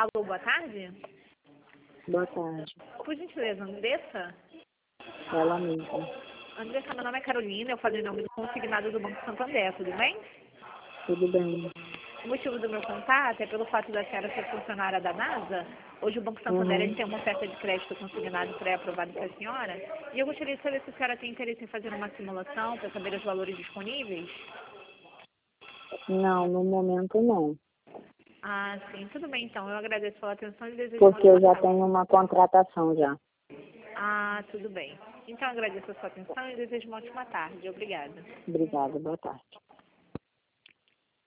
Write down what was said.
Alô, boa tarde? Boa tarde. Por gentileza, Andressa? Ela mesma. Andressa, meu nome é Carolina, eu falo em nome do consignado do Banco Santander, tudo bem? Tudo bem? O motivo do meu contato é pelo fato da senhora ser funcionária da NASA. Hoje o Banco Santander ele tem uma oferta de crédito consignado pré-aprovado para a senhora. E eu gostaria de saber se a senhora tem interesse em fazer uma simulação para saber os valores disponíveis. Não, no momento não. Ah, sim, tudo bem então. Eu agradeço pela atenção e desejo Porque eu já ótima tarde. tenho uma contratação já. Ah, tudo bem. Então eu agradeço a sua atenção e desejo uma ótima tarde. Obrigada. Obrigada, boa tarde.